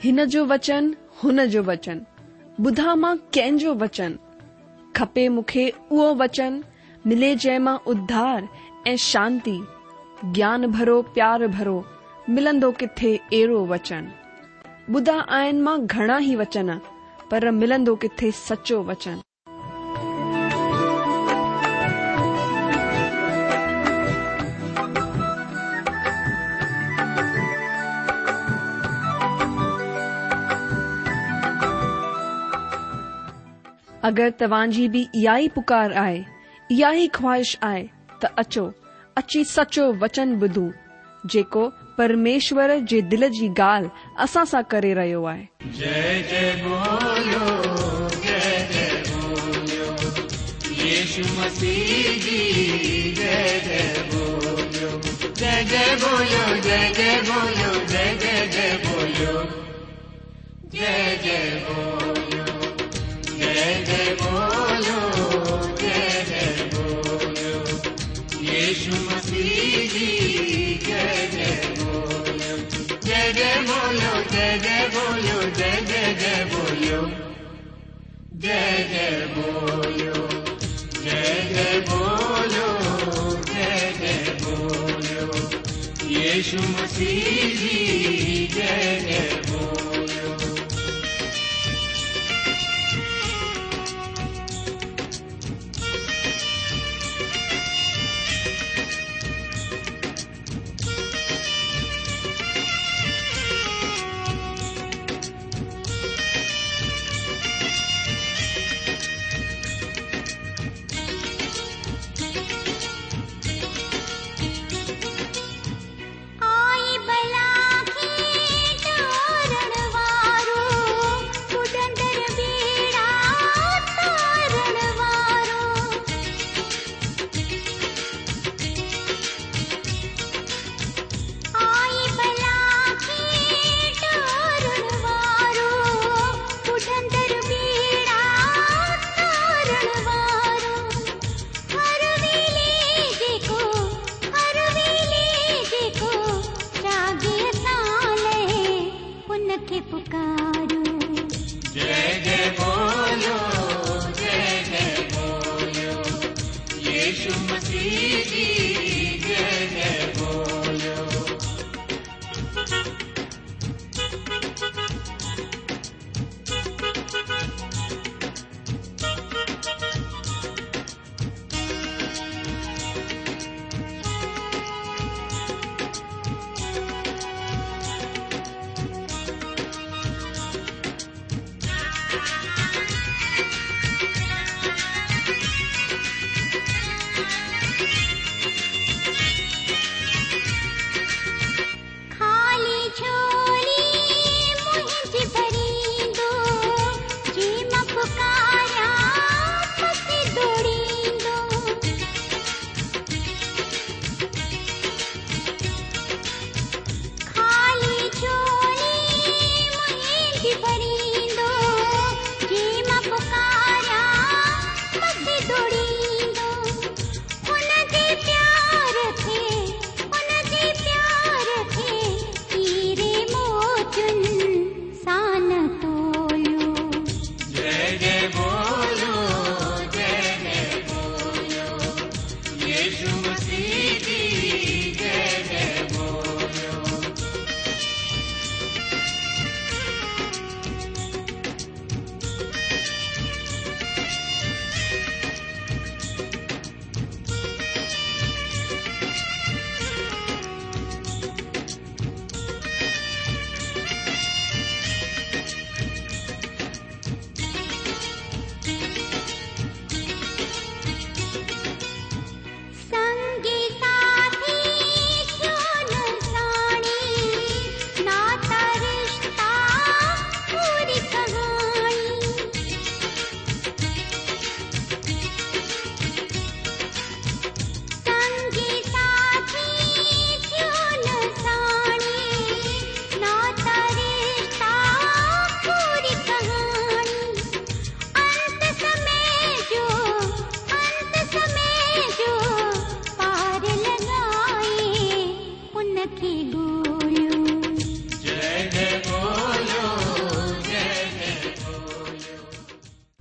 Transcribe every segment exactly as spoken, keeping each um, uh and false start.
हिन जो वचन हुन जो वचन, ॿुधा मां कंहिंजो वचन, खपे मूंखे उहो वचन, मिले जंहिं मां उद्धार ऐं शांती, ज्ञान भरो प्यार भरो, मिलंदो किथे अहिड़ो वचन। ॿुधा आहिनि मां घणा ई वचन, पर मिलंदो किथे सचो वचन। अगरि तव्हांजी बि इहा ई पुकार आहे, इहा ई ख्वाहिश आहे, त अचो, अची सचो वचन ॿुधूं, जेको परमेश्वर जे दिल जी ॻाल्हि असां सां करे रहियो आहे। जय जय बोलो, जय जय बोलो, यीशु मसीह जी जय जय बोलो, जय जय बोलो, जय जय बोलो, जय जय जय बोलो, जय जय बोलो, जय जय बोलो, जय जय बोलो, यीशु मसीह जी जय जय बोलो, जय जय बोलो, जय जय बोलो, जय जय जय बोलो, जय जय बोलो, जय जय बोलो, जय जय बोलो, यीशु मसीह जी जय जय बोलो।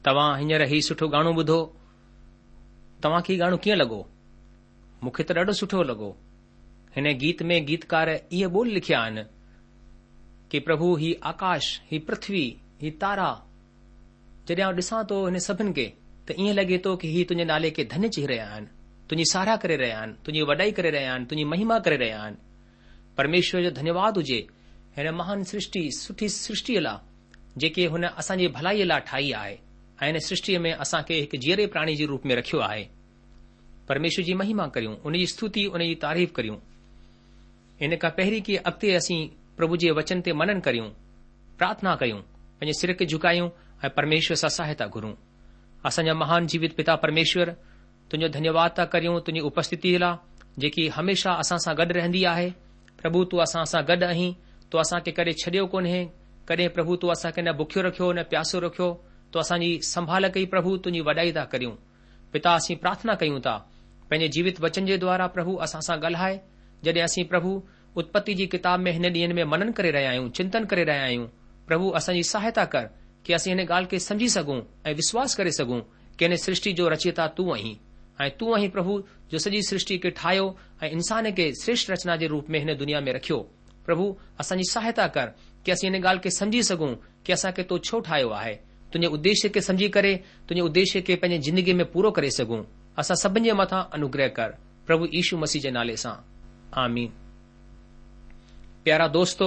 तव्हां हींअर ही सुठो गानो ॿुधो, तव्हांखे गानो कीअं लॻो? मूंखे त ॾाढो सुठो लॻो। हिन गीत में गीतकार इहे ॿोल लिखिया आहिनि कि प्रभु ही आकाश, ही पृथ्वी, ही तारा, जॾहिं आउं ॾिसां थो हिन सभिनि खे त ईअं लॻे थो कि ही तुंहिंजे नाले खे धन्य चई रहिया आहिनि, तुंहिंजी साराह करे रहिया आहिनि, तुंहिंजी वॾाई करे रहिया आहिनि, तुंहिंजी महिमा करे रहिया आहिनि। परमेश्वर जो धन्यवाद हुजे हिन महान सृष्टि, सुठी सृष्टिअ लाइ जेके हुन असांजी भलाईअ लाइ ठाही आहे ऐं हिन सृष्टिअ में असांखे हिकु जीअरे प्राणी जे रूप में रखियो आहे। परमेश्वर जी महिमा करियूं, उन जी स्तुति, उन जी तारीफ़ करियूं। इन खां पहिरीं कि अॻिते असीं प्रभु जे वचन ते मनन करियूं, प्रार्थना कयूं, पंहिंजे सिर खे झुकायूं ऐं परमेश्वर सां सहायता घुरूं। असांजा महान जीवित पिता परमेश्वर, तुंहिंजो धन्यवाद था करियूं तुंहिंजी उपस्थितीअ लाइ जेकी हमेशा असां सां गॾु रहंदी आहे। प्रभु तूं असां सां गॾु आहीं, तूं असांखे कॾहिं छॾियो कोन्हे, कॾहिं प्रभु तूं असांखे न बुखियो रखियो न प्यासो रखियो, तूं असांजी संभाल कई। प्रभु तुंहिंजी वॾाई था करियूं। पिता असीं प्रार्थना कयूं था पंहिंजे जीवित वचन जे द्वारा प्रभु असां सां ॻाल्हाए। जॾहिं असीं प्रभु उत्पत्ति जी किताब में हिन ॾींहनि में मनन करे रहिया आहियूं, चिंतन करे रहिया आहियूं, प्रभु असांजी सहायता कर कि असीं हिन ॻाल्हि खे समझी सघूं ऐं विश्वास करे सघूं कि हिन सृष्टि जो रचयिता तूं आहीं ऐं तूं आहीं प्रभु जो सॼी सृष्टि खे ठाहियो ऐं इंसान खे श्रेष्ठ रचना जे रूप में हिन दुनिया में रखियो। प्रभु असांजी सहायता कर कि असीं हिन ॻाल्हि खे समझी सघूं कि असांखे तो छो ठाहियो आहे, तुंहिंजे उद्देश्य खे समझी करे तुंहिंजे उद्देश्य खे पंहिंजे जिंदगी में पूरो करे सघूं। असां सभिनि जे मथां अनुग्रह कर प्रभु यीशु मसीह जे नाले सां, आमीन। प्यारा दोस्तो,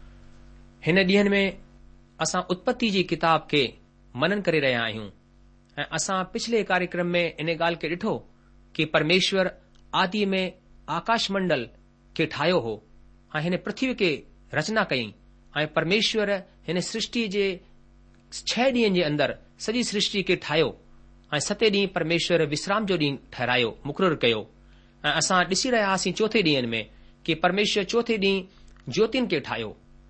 हिन ॾींहनि में असां उत्पत्ति जी किताब खे मनन करे रहिया आहियूं ऐं असां पिछले कार्यक्रम में इन ॻाल्हि खे ॾिठो कि परमेश्वर आदि में आकाश मंडल खे ठाहियो हो ऐं हिन पृथ्वी खे रचना कई ऐं परमेश्वर हिन सृष्टि जे छह ॾींहनि जे अंदरि सॼी सृष्टि खे ठाहियो ऐं सते ॾींहुं परमेश्वर विश्राम जो ॾींहुं ठहिरायो, मुक़ररु कयो। ऐं असां ॾिसी रहिया हुआसीं चौथे ॾींहनि में कि परमेश्वर चौथे ॾींहुं ज्योतियुनि खे ठाहियो,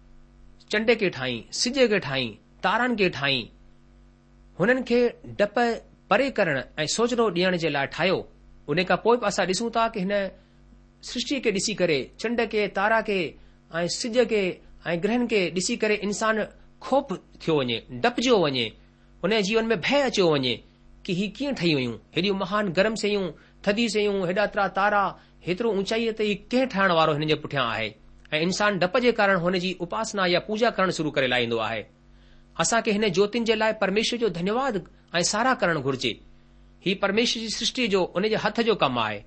चंड खे ठाही, सिज खे ठाही, तारनि खे ठाही, हुननि खे डप परे करण ऐं सोचणो ॾियण जे लाइ ठाहियो। उन खां पोइ असां ॾिसूं था कि हिन सृष्टि खे ॾिसी करे, चंड खे, तारा खे ऐं सिज खे ऐं ग्रहनि खे ॾिसी करे इंसान खोफ थियो वञे, डपजियो वञे, हुन जीवन में भय अचियो वञे कि ही कीअं ठही वयूं, हेॾियूं महान गरम शयूं, थधी शयूं, हेॾा तरा तारा, हेतिरो ऊचाईअ ते ही कंहिं ठाहिण वारो हिन जे पुठियां आहे। ऐं इंसान डप जे कारण हुन जी उपासना या पूजा करणु शुरू करे लाहींदो आहे। असांखे हिन ज्योतिनि जे लाइ परमेश्वर जो धन्यवाद ऐं साराह करणु घुर्जे। ही परमेश्वर जी सृष्टि जो, उन जे हथ जो कमु आहे।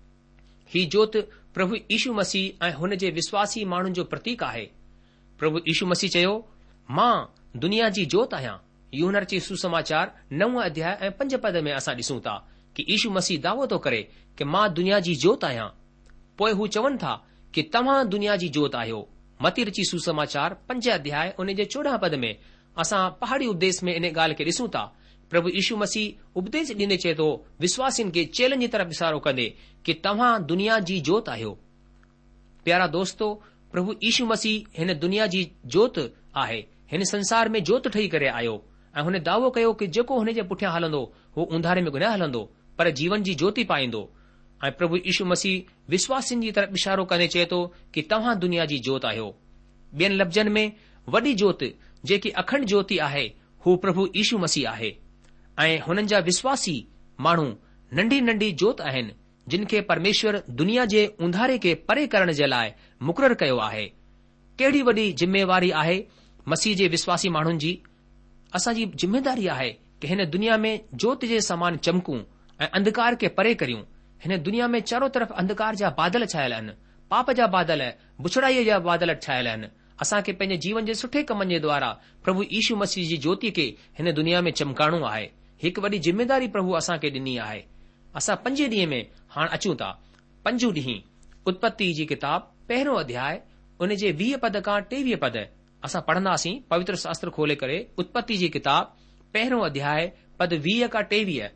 ही ज्योत प्रभु यीशु मसीह ऐं हुन जे विश्वासी माण्हुनि जो प्रतीक आहे। प्रभु यीशु मसीह चयो, मां दुनिया जी जोत आहियां। यूहन्ना रची सुसमाचार नव अध्याय ऐं पंज पद में असां ॾिसूं था कि यीशु मसीह दावो थो करे कि मां दुनिया जी जोत आहियां। पोइ हू चवनि था कि तव्हां दुनिया जी जोत आहियो। मती रची सुसमाचार पंज अध्याय उन जे चोॾहं पद में असां पहाड़ी उपदेश में इन ॻाल्हि खे ॾिसूं था। प्रभु यीशु मसीह उपदेश ॾींदे चए थो विश्वासियुनि खे चेलनि जी तरफ़ इशारो कंदे कि तव्हां दुनिया जी जोत आहियो। प्यारा दोस्तो, प्रभु यीशु मसीह हिन दुनिया जी जोत आहे, हिन संसार में जोत ठही करे आयो ऐं हुन दावो कयो कि जेको हुन जे पुठियां हलंदो हू उंधारे में न हलंदो पर जीवन जी ज्योति पाईंदो। ऐं प्रभु यीशु मसीह विश्वासियुनि जी तरफ़ इशारो कंदे चए थो कि तव्हां दुनिया जी जोत आहियो। ॿियनि लफ़्ज़नि में वॾी जोत जेकी अखंड ज्योति आहे हू प्रभु यीशु मसीह आहे ऐं हुननि जा विश्वासी माण्हू नंढी नंढी जोत आहिनि जिन खे परमेश्वर दुनिया जे उंधारे खे परे करण जे लाइ मुक़ररु कयो आहे। कहिड़ी वॾी जिम्मेवारी आहे मसीह जे विश्वासी माण्हुनि जी। असांजी जिम्मेदारी आहे कि हिन दुनिया में जोत जे समान चमकूं ऐं अंधकार खे परे करियूं। हिन दुनिया में चारो तरफ़ अंधकार जा बादल छायल आहिनि, पाप जा बादल, बुछड़ाईअ जा बादल छायल आहिनि। असांखे पंहिंजे जीवन जे सुठे कमनि जे द्वारा प्रभु यीशु मसीह जी ज्योति खे हिन दुनिया में चमकाइणो आहे। हिकु वॾी जिम्मेदारी प्रभु असांखे ॾिनी आहे। असां पंजे ॾींहं में हाणे अचूं था। पंजूं ॾींहं उत्पत्ति जी किताब पहिरियों अध्याय उन जे वीह पद खां टेवीह पद असां पढ़ंदासीं। पवित्र शास्त्र खोले करे उत्पत्ति जी किताब पहिरियों अध्याय पद वीह खां टेवीह।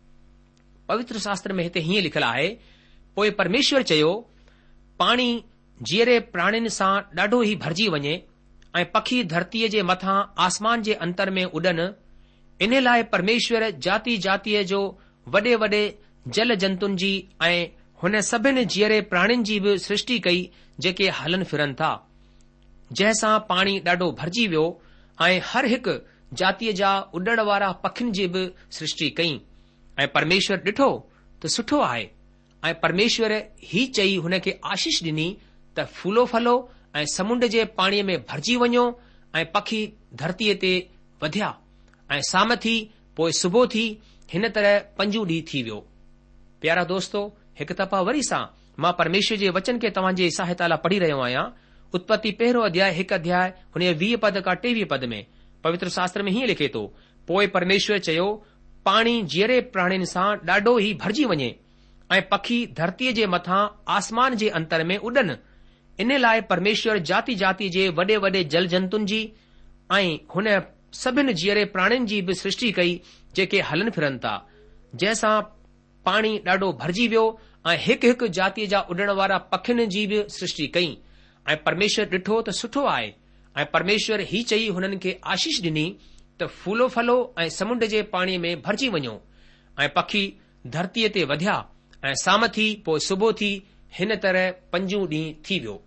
पवित्र शास्त्र में हिते हीअं लिखियलु आहे, पोइ परमेश्वर चयो, पाणी जीअरे प्राणियुनि सां ॾाढो ई भरिजी वञे ऐं पखी धरतीअ जे मथां आसमान जे अंतर में उॾनि। इन लाइ परमेश्वर जाति जातीअ जो वॾे वॾे जल जंतुनि जी ऐं हुन सभिनि जीअरे प्राणियुनि जी बि सृष्टि कई जेके हलनि फिरनि था, जंहिंसां पाणी ॾाढो भरिजी वियो ऐं हर हिकु जातीअ जा उॾण वारा पखियुनि जी बि सृष्टि कई। ऐं परमेश्वर ॾिठो त सुठो आहे। ऐं परमेश्वर ही चई हुन खे आशीष ॾिनी त फूलो फलो ऐं समुंड जे पाणीअ में भरिजी वञो ऐं पखी धरतीअ ते वधिया ऐं साम थी पोइ सुबुह थी। हिन तरह पंजूं ॾींहं थी वियो। प्यारा दोस्तो, हिकु दफ़ा वरी सां मां परमेश्वर जे वचन खे तव्हां जे सहायता लाइ पढ़ी रहियो आहियां। उत्पत्ति पहिरियों अध्याय हिकु अध्याय हुन वीह पद खां टेवीह पद में पवित्र शास्त्र में हीअं लिखे थो, पोइ परमेश्वर चयो, पाणी जीअरे प्राणियुनि सां ॾाढो ई भरिजी वञे ऐं पखी धरतीअ जे मथां आसमान जे अंतर में उॾनि। इन लाइ परमेश्वर जाति जाति जे वॾे वॾे जल जंतुनि जी ऐं हुन सभिनि जीअरे प्राणियुनि जी बि सृष्टि कई जेके हलनि फिरनि था, जंहिंसां पाणी ॾाढो भरिजी वियो ऐं हिकु हिकु जातीअ जा उॾण वारा पखियुनि जी बि सृष्टि कई। ऐं परमेश्वर ॾिठो त सुठो आहे। ऐं परमेश्वर ही चई हुननि खे आशीष ॾिनी त फूलो फलो ऐं समुंड जे पाणीअ में भरिजी वञो ऐं पखी धरतीअ ते वधिया ऐं साम थी पोइ सुबुह थी। हिन तरह पंजूं ॾींहं थी वियो।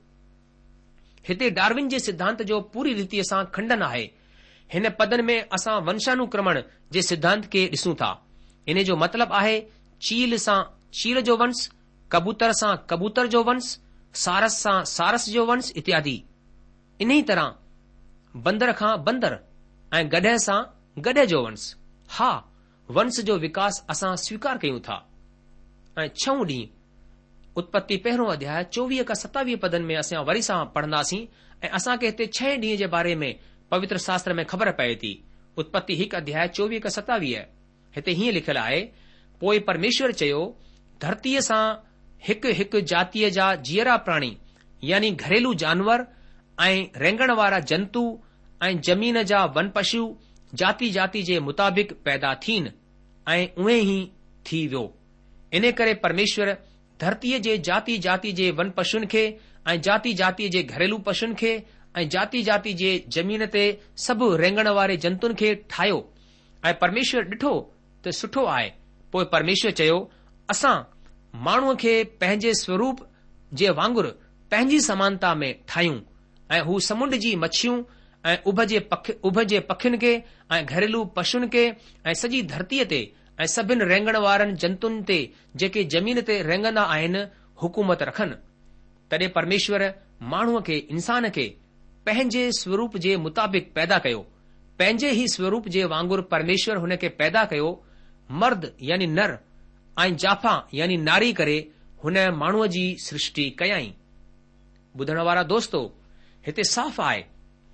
हिते डार्विन जे सिद्धांत जो पूरी रीतिअ सां खंडन आहे। हिन पदनि में असां वंशानुक्रमण जे सिद्धांत खे ॾिसूं था। इन जो मतिलबु आहे चील सां चील जो वंश, कबूतर सां कबूतर जो वंश, सारस सां सारस जो वंश इत्यादि। इन ई तरह बंदर खां बंदर ऐं गधे सां गधे जो वंश। हा, वंश जो विकास असां स्वीकार कयूं था। ऐं छह ॾींहं उत्पत्ति पहिरियों अध्याय चोवीह खां सतावीह पदनि में असां वरी सां पढ़ंदासीं ऐं असांखे हिते छह ॾींहं जे बारे में पवित्र शास्त्र में ख़बर पए थी। उत्पत्ति हिकु अध्याय चोवीह खां सतावीह हिते हीअं लिखियलु आहे, पोइ परमेश्वर चयो, धरतीअ सां हिकु हिकु जातीअ जा जीअरा प्राणी यानी घरेलू जानवर ऐं रेंगण वारा जंतु ऐं जमीन जा वन पशु जाति जाति जे मुताबिक़ पैदा थीन ऐं उहे ई थी वियो। इन करे परमेश्वर धरतीअ जे जाति जाति जे वन पशुनि खे ऐं जाति जाति जे घरेलू पशुनि खे ऐं जाति जाति जे जमीन ते सभु रेंगण वारे जंतुनि खे ठाहियो। ऐं परमेश्वर ॾिठो त सुठो आहे। पोइ परमेश्वर चयो, असां माण्हूअ खे पंहिंजे स्वरूप जे वांगुरु पंहिंजी समानता में ठाहियूं ऐं हू समुंड जी मच्छियूं ऐं उभ जे पख उभ जे पखियुनि खे ऐं घरेलू पशुनि खे ऐं सॼी धरतीअ ते ऐं सभिनि रेंगण वारनि जंतुनि ते जेके जमीन ते रेंगंदा आहिनि हुकूमत रखनि। तॾहिं परमेश्वर माण्हूअ खे इंसान खे पंहिंजे स्वरूप जे मुताबिक़ पैदा कयो। पंहिंजे ई स्वरूप जे वांगुरु परमेश्वर हुन खे पैदा कयो। मर्द यानी नर ऐं जाफा यानी नारी करे हुन माण्हूअ जी सृष्टि कयाई। ॿुधण वारा दोस्तो, हिते साफ़ आहे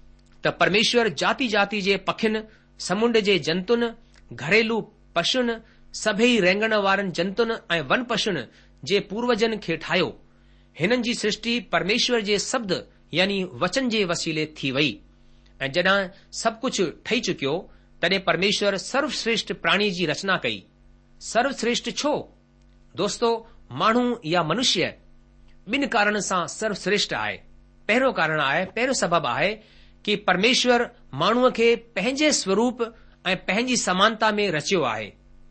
त परमेश्वर जाति जाति जे पखियुनि, समुंड जे जंतुनि, घरेलू पशुनि, सभई रेंगण वारनि जंतुनि ऐं वन पशुनि जे पूर्वजनि खे ठाहियो। हिननि जी सृष्टि परमेश्वर जे शब्द यानी वचन जे वसीले थी वई। ऐं जॾहिं सभु कुझु ठही चुकियो तॾहिं परमेश्वर सर्वश्रेष्ठ प्राणी जी रचना कई। सर्वश्रेष्ठ छो दोस्तो? माण्हू या मनुष्य ॿिनि कारण सां सर्वश्रेष्ठ आहे। पहिरियों कारण आहे, पहिरियों सबबु आहे कि परमेश्वर माण्हूअ खे पंहिंजे स्वरूप ऐं पंहिंजी समानता में रचियो आहे।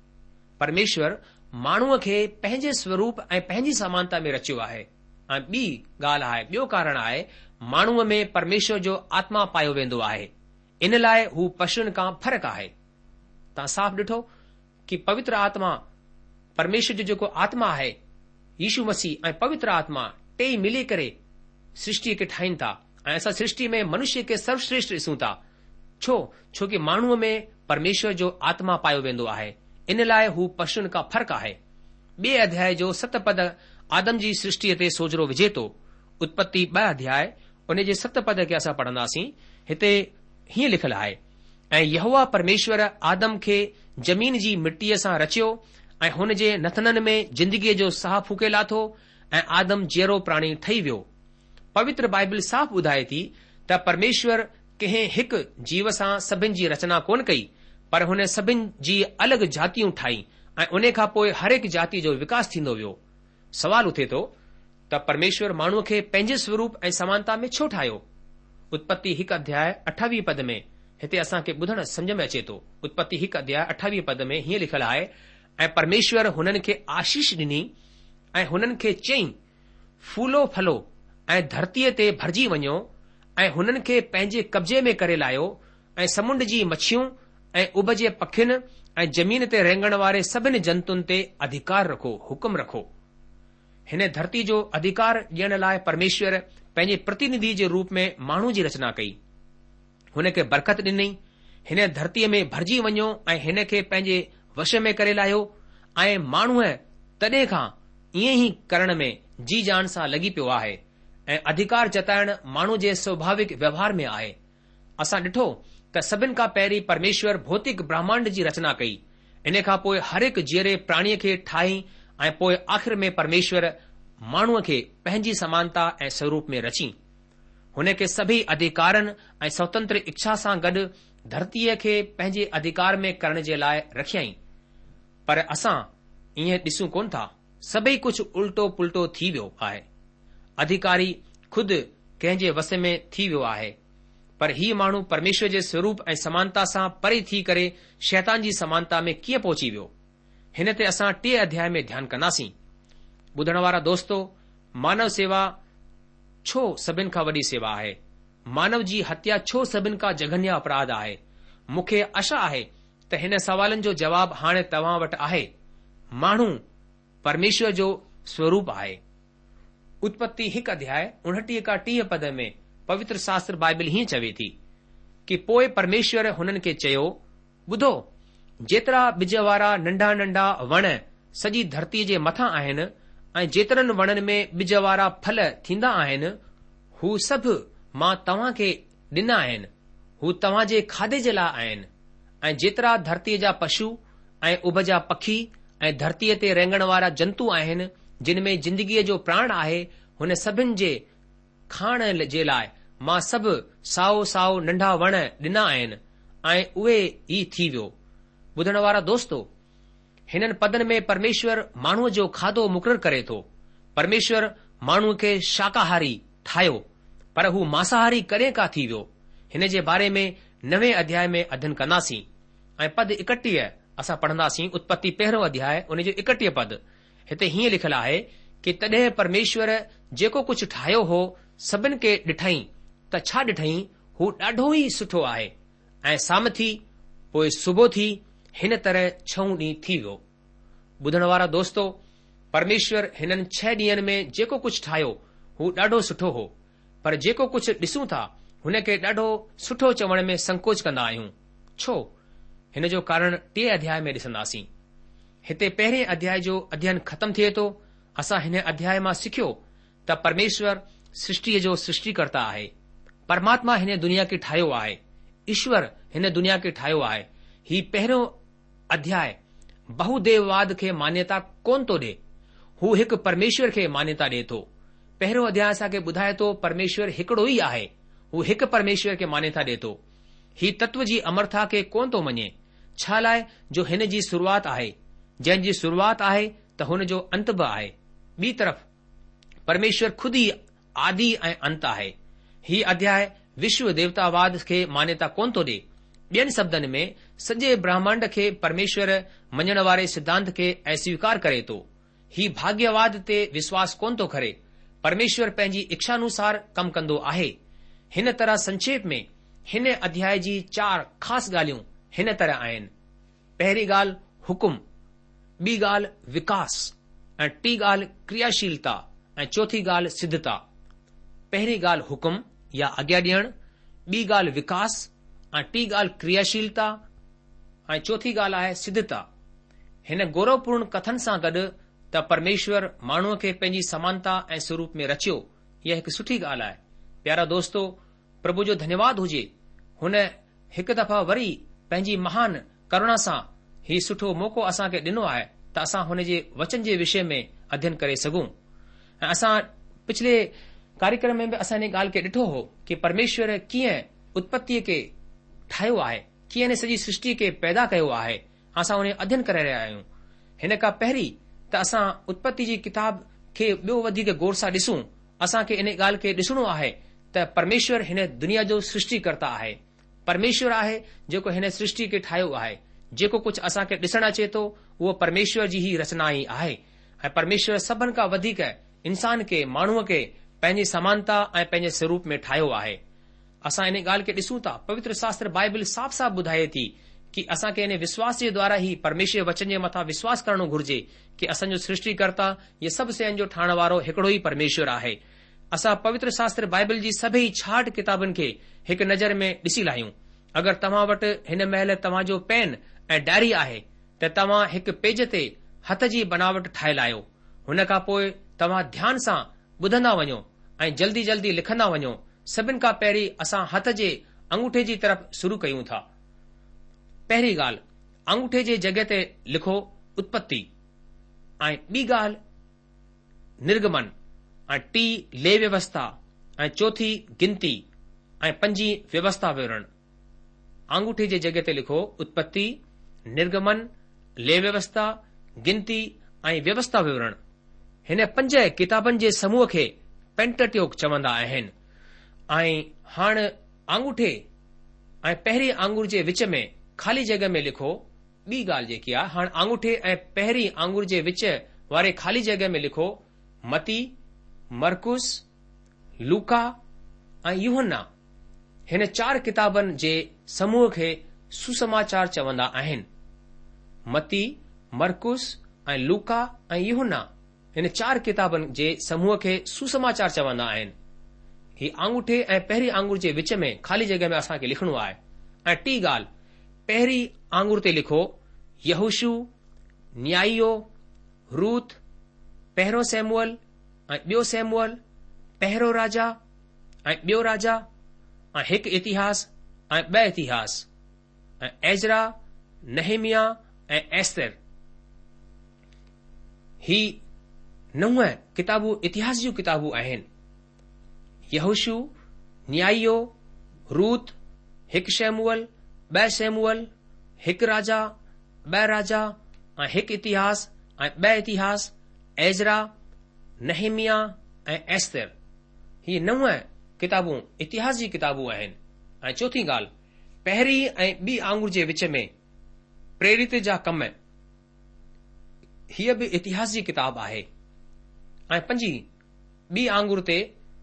परमेश्वर माण्हूअ खे पंहिंजे स्वरूप ऐं पंहिंजी समानता में रचियो आहे। ऐं ॿी ॻाल्हि आहे, ॿियो कारण आहे, माण्हूअ में परमेश्वर जो आत्मा पायो वेंदो आहे। इन लाइ हू पशुनि खां फ़र्क़ु आहे। तव्हां साफ़ ॾिठो कि पवित्र आत्मा, परमेश्वर जो जेको आत्मा आहे, यीशु मसीह ऐं पवित्र आत्मा टेई मिली करे सृष्टि खे ठाहिनि था ऐं असां सृष्टि में मनुष्य खे सर्वश्रेष्ठ ॾिसूं था। छो छो कि माण्हूअ में परमेश्वर जो आत्मा पायो वेंदो आहे। इन लाइ हू पशुनि खां फ़र्क़ु आहे। ॿिए अध्याय जो सत पद आदम जी सृष्टिअ ते सोजरो विझे थो। उत्पत्ति ॿ अध्याय उन जे सत पद खे असां पढ़ंदासीं। हिते हीअं लिखियलु आहे, ऐं यहोवा परमेश्वर आदम खे जमीन जी मिटीअ सां रचियो ऐं हुन जे नथननि में जिंदगीअ जो साह फूके लाथो ऐं आदम जहिड़ो प्राणी ठही वियो। पवित्र बाइबल साफ़ ॿुधाए थी त परमेश्वर कंहिं हिकु जीव सां सभिनि जी रचना कोन कई, पर हुन सभिनि जी अलॻि जातियूं ठाही ऐं उन खां पोइ हर हिकु जाति जो विकास थींदो वियो। सवाल उथे थो त परमेश्वर माण्हूअ खे पंहिंजे स्वरूप ऐं समानता में छो ठाहियो? उत्पत्ति हिकु अध्याय अठावीह पद में हिते असांखे ॿुधण सम्झ में अचे थो। उत्पत्ति हिकु अध्याय अठावीह पद में हीअं लिखियलु आहे, ऐं परमेश्वर हुननि खे आशीष ॾिनी ऐं हुननि खे चई, फूलो फलो ऐं धरतीअ ते भरिजी वञो ऐं हुननि खे पंहिंजे कब्जे में करे लायो ऐं समुंड जी मच्छियूं ऐं उभ जे पखियुनि ऐं ज़मीन ते रेंगण वारे सभिनी जंतुनि ते अधिकार रखो, हुकुम रखो। हिन धरती जो अधिकार ॾियण लाइ परमेश्वर पंहिंजे प्रतिनिधि जे रूप में माण्हू जी रचना कई, हुन खे बरकत ॾिनई, हिन धरतीअ में भरिजी वञो ऐं हिन खे पंहिंजे वश में करे लाहियो। ऐं माण्हूअ तॾहिं खां ईअं ई करण में जी जान सां लॻी पियो आहे ऐं अधिकार जताइण माण्हू जे स्वाभाविक व्यवहार में आहे। असां ॾिठो त सभिनि खां पहिरीं परमेश्वर भौतिक ब्रह्मांड जी रचना कई, इन खां पोइ हर हिकु जीअरे प्राणीअ खे ठाही ऐं पोइ आख़िर में परमेश्वर माण्हूअ खे पंहिंजी समानता ऐं स्वरूप में रची। हुन खे सभई अधिकारनि ऐं स्वतंत्र इच्छा सां गॾु धरतीअ खे पंहिंजे अधिकार में करण जे लाइ रखियईं। पर असां ईअं ॾिसूं कोन था, सभई कुझु उल्टो पुल्टो थी वियो आहे। अधिकारी खुदि कंहिंजे वस में थी वियो आहे, पर ही माण्हू परमेश्वर जे स्वरूप ऐं समानता सां परे थी करे शैतान जी समानता में कीअं पहुची वियो, हिन ते असां टे अध्याय में ध्यानु कंदासीं। ॿुधण वारा दोस्तो, मानव सेवा छो सभिनि खां वॾी सेवा आहे? मानव जी हत्या छो सभिनि खां जघन्य अपराध आहे? मूंखे आशा आहे त हिन सवालनि जो जवाब हाणे तव्हां वटि आहे। माण्हू परमेश्वर जो स्वरूप आहे। उत्पत्ति हिकु अध्याय उणटीह खां टीह पद में पवित्र शास्त्र बाइबिल हीअं चवे थी कि पोइ परमेश्वर हुननि खे चयो, ॿुधो, जेतिरा ॿिज वारा नंढा नंढा वण सॼी धरतीअ जे मथां आहिनि ऐं जेतिरनि वणनि में ॿिज वारा फल थींदा आहिनि, हू सभु मां तव्हां खे ॾिना आहिनि, हू तव्हां जे खाधे जे लाइ आहिनि। ऐं जेतिरा धरतीअ जा पशु ऐं उभ जा पखी ऐं धरतीअ ते रेंगण वारा जंतु आहिनि, जिन में जिंदगीअ जो प्राण आहे, हुन सभिनि जे खाइण जे लाइ मां सभु साओ साओ नंढा वण ॾिना आहिनि ऐं उहे ई थी वियो। ॿुधण वारा दोस्तो, हिननि पदनि में परमेश्वर माण्हूअ जो खाधो मुक़ररु करे थो। परमेश्वर माण्हूअ खे शाकाहारी ठाहियो, पर हू मांसाहारी कॾहिं का थी वियो, हिन जे बारे में नवे अध्याय में अध्ययन कंदासीं। ऐं पद इकटीह असां पढ़ंदासीं। उत्पत्ति पहिरियों अध्याय उन जो इकटीह पद हिते हीअं लिखियलु आहे कि तॾहिं परमेश्वर जेको कुझु ठाहियो हो सभिनि खे ॾिठई त छा ॾिठई, हू ॾाढो ई सुठो आहे। ऐं साम थी, पोइ सुबुह थी, हिन तरह छह ॾींहं थी वियो। ॿुधण वारा दोस्तो, परमेश्वर हिननि छह ॾींहंनि में जेको कुझु ठाहियो हू ॾाढो सुठो हो, पर जेको कुझु ॾिसूं था हुन खे ॾाढो सुठो चवण में संकोच कंदा आहियूं। छो? हिन जो कारण टे अध्याय में ॾिसंदासीं। हिते पहिरें अध्याय जो अध्ययन ख़तमु थिए थो। असां हिन अध्याय मां सिखियो त परमेश्वर सृष्टिअ जो सृष्टिकर्ता आहे। परमात्मा हिन दुनिया खे ठाहियो आहे। ईश्वर हिन दुनिया खे ठाहियो आहे। ही पहिरियों अध्याय बहुदेववाद खे मान्यता कोन थो ॾे, हू हिकु परमेश्वर खे मान्यता ॾे थो। पहिरियों अध्याय असांखे ॿुधाए थो परमेश्वर हिकिड़ो ई आहे, हू हिकु परमेश्वर खे मान्यता ॾे थो। ही तत्व जी अमरता खे कोन थो मञे। छा लाइ? जो हिन जी शुरूआत आहे। जंहिंजी शुरूआत आहे त हुन जो अंत बि आहे। ॿी तरफ़ परमेश्वर खुद ई आदि ऐं अंत आहे। ही अध्याय विश्व देवतावाद खे मान्यता कोन थो ॾे। ॿियनि शब्दनि में सॼे ब्रह्मांड खे परमेश्वर मञण वारे सिद्धांत खे अस्वीकार करे थो। ही भाग्यवाद ते विश्वास कोन थो करे। परमेश्वर पंहिंजी इच्छानुसार कमु कंदो आहे। हिन तरह संक्षेप में हिन अध्याय जी चार ख़ासि ॻाल्हियूं हिन तरह आहिनि। पहिरीं ॻाल्हि हुकुम, ॿी ॻाल्हि विकास ऐं टी ॻाल्हि क्रियाशीलता ऐं चौथी ॻाल्हि सिद्धता। पहिरीं ॻाल्हि हुकुम या आज्ञा ॾियणु, ॿी ॻाल्हि विकास ऐं टी ॻाल्हि क्रियाशीलता ऐं चौथी ॻाल्हि आहे सिद्धता। हिन गौरवपूर्ण कथन सां गॾु त परमेश्वर माण्हूअ खे पंहिंजी समानता ऐं स्वरूप में रचियो, इहा हिकु सुठी ॻाल्हि आहे। प्यारा दोस्तो, प्रभु जो धन्यवाद हुजे, हुन हिकु दफ़ा वरी पंहिंजी महान करुणा सां ही सुठो मौक़ो असांखे ॾिनो आहे त असां हुन जे वचन जे विषय में अध्ययन करे सघूं। ऐं असां पिछले कार्यक्रम में बि असां हिन ॻाल्हि खे ॾिठो हो कि परमेश्वर कीअं उत्पत्तिअ खे ठाहियो आहे, कीअं हिन सॼी सृष्टि खे पैदा कयो आहे। असां हुन अध्ययन करे रहिया आहियूं। हिन खां पहिरीं त असां उत्पत्ति जी किताब खे ॿियो वधीक गौर सां ॾिसूं, असांखे इन ॻाल्हि खे ॾिसणो आहे त परमेश्वर हिन दुनिया जो सृष्टिकर्ता आहे। परमेश्वर आहे जेको हिन सृष्टि खे ठाहियो आहे। जेको कुझु असांखे ॾिसणु अचे थो उहो परमेश्वर जी ई रचना ई आहे। ऐं परमेश्वर सभिनि खां वधीक इंसान खे, माण्हूअ खे पंहिंजी समानता ऐं पंहिंजे स्वरूप में ठाहियो आहे। असां इन ॻाल्हि खे ॾिसूं था, पवित्र शास्त्र बाइबल साफ़ साफ़ ॿुधाए थी कि असांखे इन विश्वास जे द्वारा ई परमेश्वर वचन जे मथां विश्वास करणो घुर्जे कि असांजो सृष्टिकर्ता ये सभु शयुनि जो ठाहिण वारो हिकिड़ो ई परमेश्वर आहे। असां पवित्र शास्त्र बाइबल जी सभई छाहठि किताबनि खे हिकु नज़र में ॾिसी लाहियूं। अगरि तव्हां वटि हिन महिल तव्हांजो पेन ऐं डायरी आहे त तव्हां हिकु पेज ते हथ जी बनावट ठाहे लाहियो। हुन खां पोइ तव्हां ध्यान सां ॿुधंदा वञो ऐं जल्दी जल्दी लिखंदा वञो। सभिनि खां पहिरीं असां हथ जे अंगूठे जी तरफ़ शुरू कयूं था। पहिरीं ॻाल्हि, अंगूठे जे जॻह ते लिखो उत्पत्ति, ऐं ॿी ॻाल्हि निर्गमन, ऐं टी ले व्यवस्था, ऐं चौथी गिनती, ऐं पंजी व्यवस्था विवरण। अंगूठे जे जॻह ते लिखो उत्पत्ति, निर्गमन, ले व्यवस्था, गिनती ऐं व्यवस्था विवरण। हिन पंज किताबनि जे समूह खे पेंटट्यूक चवंदा आहिनि। ऐं हाणे आंगूठे ऐं पहिरीं आंगुर जे विच में खाली जॻह में लिखो ॿी ॻाल्हि जेकी आहे। हाणे आंगूठे ऐं पहिरीं आंगुर जे विच वारे खाली जॻह में लिखो मती, मरकुस, लूका ऐं यूहन्ना। हिन चार किताबनि जे समूह खे सुसमाचार चवंदा आहिनि। मती, मरकुस ऐं लूका ऐं यूहन्ना हिन चार किताबनि जे समूह खे सुसमाचार चवंदा आहिनि। ही आंगूठे ऐं पहिरीं आंगुर जे विच में खाली जॻह में असांखे लिखणो आहे। ऐं टी ॻाल्हि, पहिरीं आंगुर ते लिखो यहोशू, न्यायियो, रूत, पहिरों सैमुअल ऐं ॿियो सैमुअल, पहिरों राजा ऐं ॿियो राजा, ऐं हिकु इतिहास ऐं ॿ इतिहास, ऐं एजरा, नहमिया ऐं एस्तर। ही नव किताबूं इतिहास जूं किताबूं आहिनि। यहोशू, न्यायियो, रूत, हिकु शैमुअल, ॿ शैमुअल, हिकु राजा, ॿ राजा ऐं हिकु इतिहास ऐं ॿ इतिहास, एजरा, नहमिया ऐं एस्तर। ही नव किताबूं इतिहास जी किताबूं आहिनि। ऐं चौथी ॻाल्हि, पहिरीं ऐं ॿी आंगुर जे विच में प्रेरित जा कम, हीअ बि इतिहास जी किताब आहे। ऐं पंजी ॿी आंगुर ते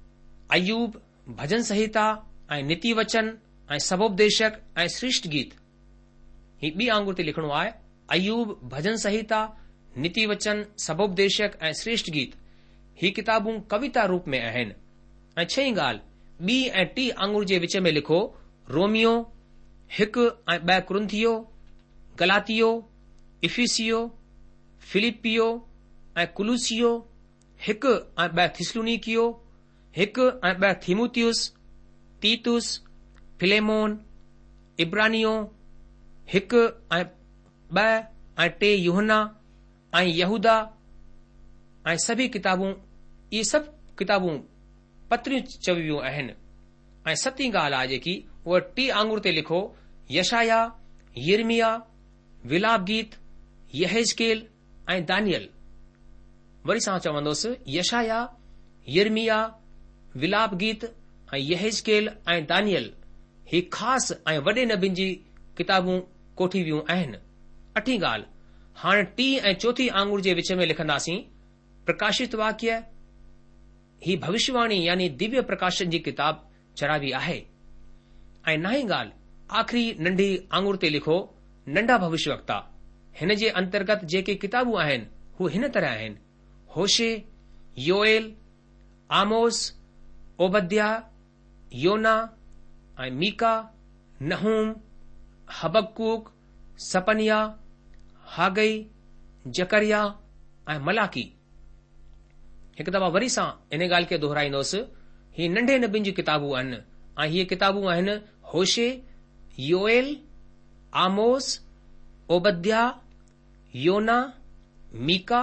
अयूब, भजन संहिता ऐं नीति वचन ऐं सबोपदेशक ऐं श्रेष्ठ गीत। ही ॿी आंगुर ते लिखणो आहे अयूब, भजन संहिता, नीति वचन, सबोपदेशक ऐं श्रेष्ठ गीत। ही किताबूं कविता रूप में आहिनि। ऐं छहीं ॻाल्हि, ॿी ऐं टी आंगुर जे विच में लिखो रोमियो, हिकु ऐं ॿ कुरिन्थियो, गलातियो, इफिसियो, फिलिपियो ऐं कुलूसियो, हिकु ऐं ॿ थिस्सलुनीकियो, हिकु ऐं ॿ थीमुथियुस, तीतुस, फिलेमोन, इब्रानियो, हिकु ऐं ॿ ऐं टे यूहन्ना ऐं यहूदा ऐं सभी किताबूं। इहे सभु किताबूं पत्रियूं चवियूं आहिनि। ऐं सतीं ॻाल्हि आहे जेकी उहा टी आंगुर ते लिखो यशाया, यिर्मिया, विलाप गीत, यहेजकेल ऐं दानियल। वरी सां चवंदुसि यशाया, यिर्मिया, विलाप गीत ऐं यहेजकेल ऐं दानियल। ही ख़ासि ऐं वॾे नबियुनि जी किताबूं कोठी वियूं आहिनि। अठी ॻाल्हि, हाणे टी ऐं चौथी आंगुर जे विच में लिखंदासीं प्रकाशित वाक्य। ही भविष्यवाणी यानी दिव्य प्रकाशन जी किताब चढ़ावी आहे। ऐं नाहीं ॻाल्हि, आख़िरी नंढी आंगुर ते लिखो नंढा भविष्यवक्ता। हिन जे अंतर्गत जेके किताबूं आहिनि हू हिन तरह आहिनि होशे, योएल, आमोस, ओबद्या, योना ऐं मीका, नहूम, हबक्कूक, सपनिया, हागई, जकरिया ऐं मलाकी। हिकु दफ़ा वरी सां इन ॻाल्हि खे दोहराईंदुसि, ही नंढे नबियुनि जी किताबूं आहिनि। ऐं हीअ किताबूं आहिनि होशे, योएल, आमोस, ओबद्या, योना, मीका,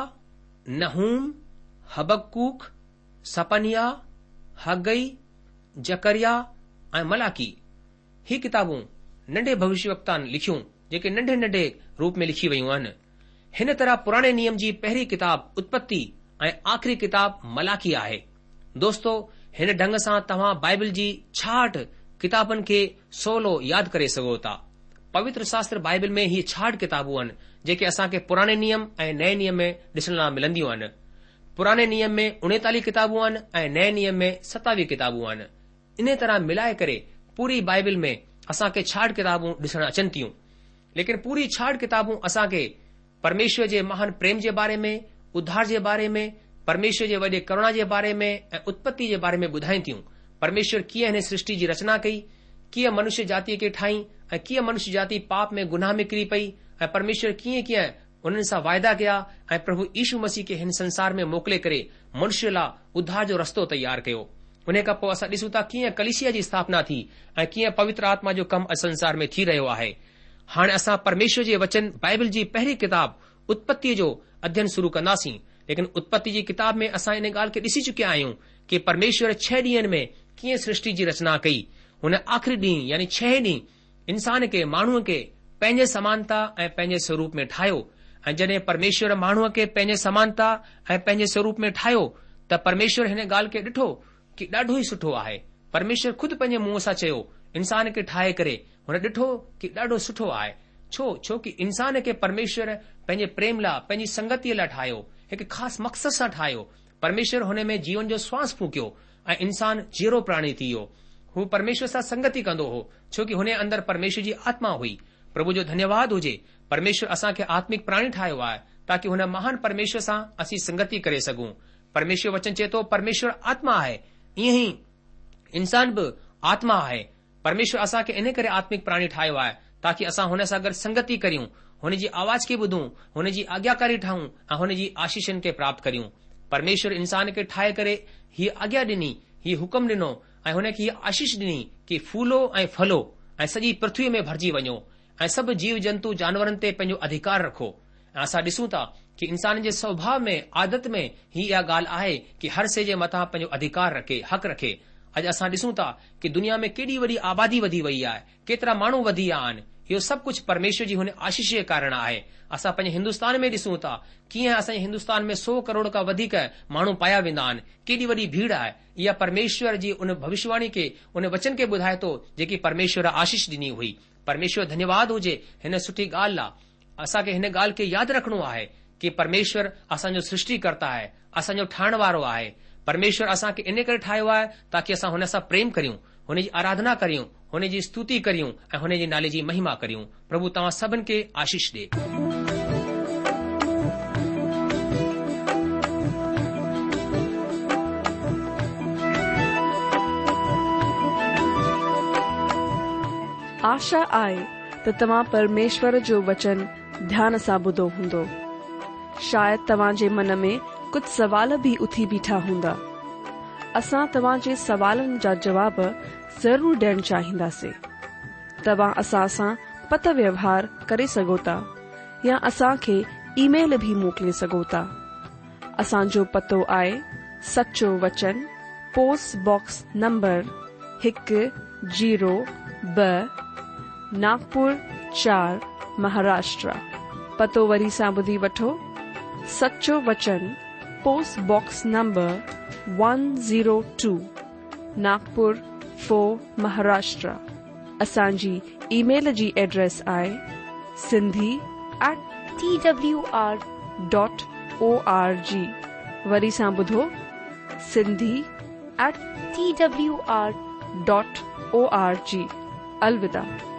नहूम, हबक्कूक, सपनिया, हगई, जकरिया ऐं मलाकी। ही किताबूं नंढे भविष्यवक्तानि लिखियूं जेके नंढे नंढे रूप में लिखी वयूं आहिनि। हिन तरह पुराणे नियम जी पहिरीं किताब उत्पत्ति ऐं आख़िरी किताब मलाकी आहे। दोस्तो, हिन ढंग सां तव्हां बाइबल जी छाहठि किताबनि खे सवलो यादि करे सघो था। पवित्र शास्त्र बाइबल में ही छाहठि किताबूं आहिनि जेके असांखे पुराणे नियम ऐं नए नियम में ॾिसण लाइ मिलंदियूं आहिनि। पुराणे नियम में उणेतालीह किताबूं आहिनि ऐं नए नियम में सतावीह किताबूं आहिनि। इन तरह मिलाए करे पूरी बाइबिल में असांखे छाड़ किताबूं ॾिसण अचनि थियूं, लेकिन पूरी छाड़ किताबूं असांखे परमेश्वर जे महान प्रेम जे बारे में, उद्धार जे बारे में, परमेश्वर जे वॾे करुणा जे बारे में ऐं उत्पत्ति जे बारे में ॿुधाइनि थियूं। परमेश्वर कीअं हिन सृष्टि जी रचना कई, कीअं मनुष्य जातीअ खे ठाही ऐं कीअं मनुष्य जाति पाप में गुनाह में किरी पई ऐं परमेश्वर कीअं कीअं उन्हनि सां वाइदा कया ऐं प्रभु यीशु मसीह खे हिन संसार में मोकिले करे मनुष्य लाइ उद्धार जो रस्तो तयार कयो। उन खां पोइ असां ॾिसूं था कीअं कलीसिया जी स्थापना थी ऐं कीअं पवित्र आत्मा जो कमु संसार में थी रहियो आहे। हाणे असां परमेश्वर जे वचन बाइबिल जी पहिरीं किताब उत्पत्तिअ जो अध्ययन शुरू कंदासीं। लेकिन उत्पत्ति जी किताब में असां इन ॻाल्हि खे ॾिसी चुकिया आहियूं कि परमेश्वर छह ॾींहनि में कीअं सृष्टि जी रचना कई। हुन आख़िरी ॾींहुं यानी छह ॾींहुं इंसान खे, माण्हूअ खे पंहिंजे समानता ऐं पंहिंजे स्वरूप में ठाहियो। ऐं जॾहिं परमेश्वर माण्हूअ खे पंहिंजे समानता ऐं पंहिंजे स्वरूप में ठाहियो त परमेश्वर हिन ॻाल्हि खे ॾिठो कि ॾाढो ई सुठो आहे। परमेश्वर ख़ुदि पंहिंजे मुंहं सां चयो, इंसान खे ठाहे करे हुन ॾिठो कि ॾाढो सुठो आहे। छो छो कि इंसान खे परमेश्वर पंहिंजे प्रेम लाइ, पंहिंजी संगतीअ लाइ ठाहियो, हिकु ख़ासि मक़सद सां ठाहियो। परमेश्वर हुन में जीवन जो श्वास फूकियो ऐं इंसान जीरो प्राणी थी वियो। हू परमेश्वर सां संगति कंदो हो छो कि हुन अंदरि परमेश्वर जी आत्मा हुई। प्रभु जो धन्यवाद हुजे, परमेश्वर असांखे आत्मिक प्राणी ठाहियो आहे ताकि हुन महान परमेश्वर सां असीं संगति करे सघूं। परमेश्वर वचन चए थो परमेश्वर आत्मा आहे, ईअं ई इंसान बि आत्मा आहे। परमेश्वर असांखे इन करे आत्मिक प्राणी ठाहियो आहे ताकि असां हुन सां गॾु संगति करियूं, हुन जी आवाज खे ॿुधूं, हुन जी आज्ञाकारी ठहूं ऐं हुन जी आशीषनि खे प्राप्त करियूं। परमेश्वर इंसान खे ठाहे करे हीअ आज्ञा ॾिनी, हीअ हुकुम ॾिनो ऐं हुन खे हीअ आशीष ॾिनी कि फूलो ऐं फलो ऐं सॼी पृथ्वीअ में भरिजी वञो ऐं सभु जीव जंतु जानवरनि ते पंहिंजो अधिकार रखो। ऐं असां ॾिसूं था कि इंसान जे स्वभाव में, आदत में ही इहा ॻाल्हि आहे कि हर शइ जे मथां पंहिंजो अधिकार रखे, हक़ रखे। अॼु असां ॾिसूं था कि दुनिया में केॾी वॾी आबादी वधी वई आहे, केतिरा माण्हू वधी विया आहिनि। इहो सभु कुझु परमेश्वर जी हुन आशीष जे कारण आहे। असां पंहिंजे हिंदुस्तान में ॾिसूं था कीअं असांजे हिंदुस्तान में सौ करोड़ खां वधीक माण्हू पाया वेंदा आहिनि। केॾी वॾी भीड़ आहे। इहा परमेश्वर जी उन भविष्यवाणी खे, उन वचन खे ॿुधाए थो जेकी परमेश्वर आशीष ॾिनी हुई। परमेश्वर धन्यवाद हुजे हिन सुठी ॻाल्हि लाइ। असांखे हिन ॻाल्हि खे यादि रखणो आहे कि परमेश्वर असांजो सृष्टिकर्ता आहे, असांजो ठाहिण वारो आहे। परमेश्वर असांखे इन करे ठाहियो आहे ताकि असां हुन सां प्रेम करियूं, हुन जी आराधना करियूं, हुन जी स्तुति करियूं ऐं हुन जे नाले जी महिमा करियूं। प्रभु तव्हां सभिनि खे आशीष ॾे। आशा आहे त तव्हां परमेश्वर जो वचन ध्यान सां ॿुधो हूंदो। शायदि तव्हां जे मन में कुझु सवाल बि उथी बीठा हूंदा। असां तव्हां जे सवालनि जा जवाब ज़रूर ॾियणु चाहींदासीं। तव्हां असां सां पत व्यवहार करे सघो था या असांखे ईमेल बि मोकिले सघो था। असांजो पतो आहे सचो वचन, पोस्ट बॉक्स नंबर हिकु जीरो ब, नागपुर चार, महाराष्ट्र। पतो वरी सां ॿुधी वठो। सचो वचन, post box number one zero two, Nagpur four, Maharashtra. असांजी ईमेल जी एड्रेस आहे Sindhi at T W R dot O R G. वरी सां ॿुधो, Sindhi at T W R dot O R G. अलविदा।